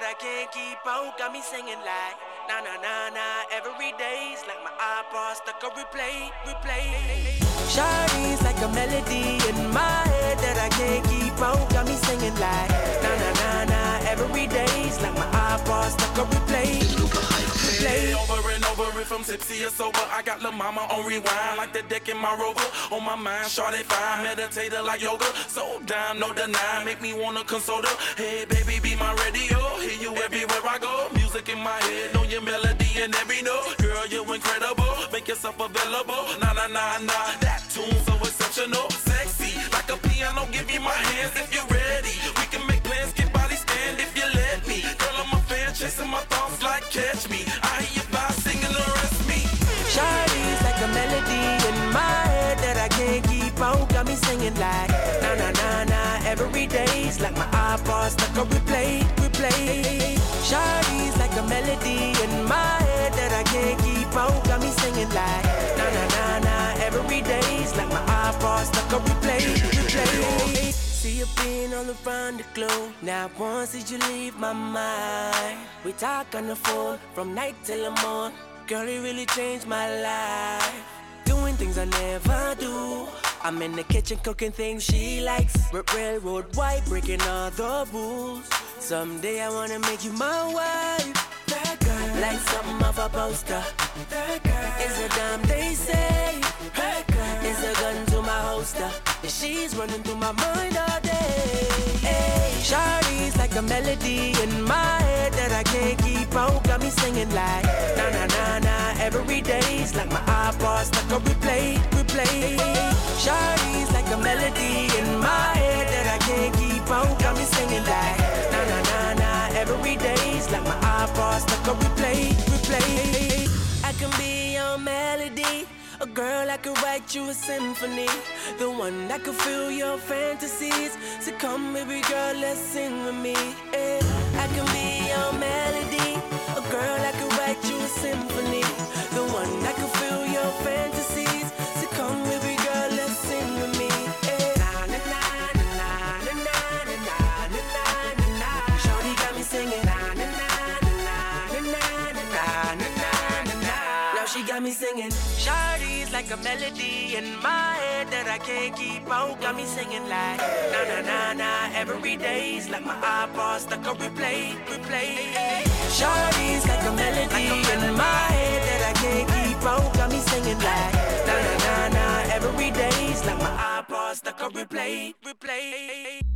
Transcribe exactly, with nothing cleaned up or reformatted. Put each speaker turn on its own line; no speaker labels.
I can't keep out, got me singing like na na na na. Every day's like my iPod stuck on replay, replay. Shawty's like a melody in my head that I can't keep out, got me singing like na na na na. Every day's like my iPod stuck on replay, replay.
Over and over, if I'm tipsy or sober, I got Lil' Mama on rewind like the deck in my Rover. On my mind, shawty fine, meditator like yoga. So down, no deny, make me wanna console her. Hey baby, be my radio, hear you everywhere I go. Music in my head, know your melody and every note. Girl, you incredible, make yourself available. Nah, nah, nah, nah, that tune so exceptional. Sexy, like a piano, give me my hands if you're ready. We can make plans, get body stand if you let me. Girl, I'm a fan, chasing my thoughts like catch me. I hear you by singing the rest me.
Shawty's like a melody in my head that I can't keep out, got me singing like na na na na. Every day's like my iPod stuck on replay, replay. Shawty's like a melody in my head that I can't keep out, got me singing like na na na na. Every day's like my iPod stuck on replay, replay. See you being all around the globe. Now once did you leave my mind? We talk on the phone from night till the morning. Girl, it really changed my life. Doing things I never do. I'm in the kitchen cooking things she likes. R- railroad white, breaking all the rules. Someday I wanna make you my wife. That girl, like something off a poster. That girl is a dime they say. That girl is a gun to my holster. And she's running through my mind all day. Hey, Shawty's like a melody in my head that I can't keep out, got me singing like na na na na. Every day's like my iPod stuck on replay, replay. Shawty's like a melody in my head that I can't keep out, got me singing like na na na na. Every day's like my iPod stuck on replay, replay. I can be your melody, a girl that could write you a symphony, the one that could fill your fantasies. So come baby girl, let's sing with me. Yeah. I can be your melody, a girl that could write you a symphony, the one that could fill your fantasies. So come baby girl, let's sing with me. Yeah. Na na na na na na na na na na na. Shawty got me singing na na na na na na na na na na. Now she got me singing. Shawty's like a melody in my head that I can't keep out, got me singing like na na na na. Every day's like my iPod stuck on replay, replay. Shawty's like a melody in my head that I can't keep out, got me singing like na na na na. Every day's like my iPod stuck on replay, replay.